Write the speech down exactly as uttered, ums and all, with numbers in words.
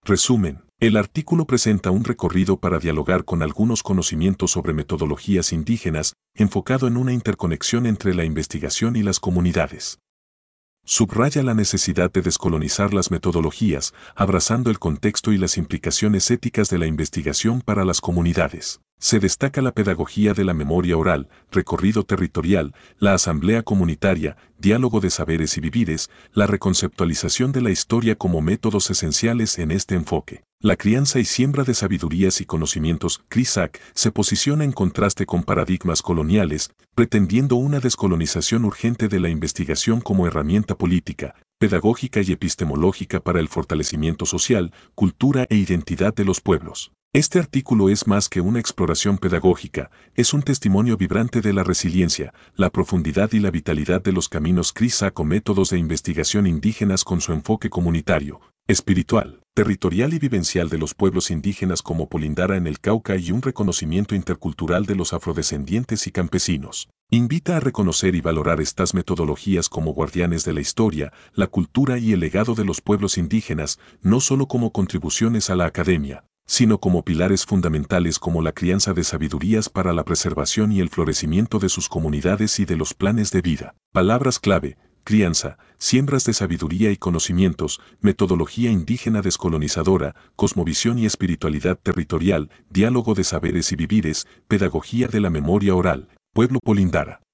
Resumen. El artículo presenta un recorrido para dialogar con algunos conocimientos sobre metodologías indígenas, enfocado en una interconexión entre la investigación y las comunidades. Subraya la necesidad de descolonizar las metodologías, abrazando el contexto y las implicaciones éticas de la investigación para las comunidades. Se destaca la pedagogía de la memoria oral, recorrido territorial, la asamblea comunitaria, diálogo de saberes y vivires, la reconceptualización de la historia como métodos esenciales en este enfoque. La crianza y siembra de sabidurías y conocimientos, C R I S A C, se posiciona en contraste con paradigmas coloniales, pretendiendo una descolonización urgente de la investigación como herramienta política, pedagógica y epistemológica para el fortalecimiento social, cultura e identidad de los pueblos. Este artículo es más que una exploración pedagógica, es un testimonio vibrante de la resiliencia, la profundidad y la vitalidad de los caminos C R I S A C o métodos de investigación indígenas con su enfoque comunitario, espiritual, territorial y vivencial de los pueblos indígenas como Polindara en el Cauca y un reconocimiento intercultural de los afrodescendientes y campesinos. Invita a reconocer y valorar estas metodologías como guardianes de la historia, la cultura y el legado de los pueblos indígenas, no solo como contribuciones a la academia, sino como pilares fundamentales como la crianza de sabidurías para la preservación y el florecimiento de sus comunidades y de los planes de vida. Palabras clave: crianza, siembras de sabiduría y conocimientos, metodología indígena descolonizadora, cosmovisión y espiritualidad territorial, diálogo de saberes y vivires, pedagogía de la memoria oral, pueblo Polindara.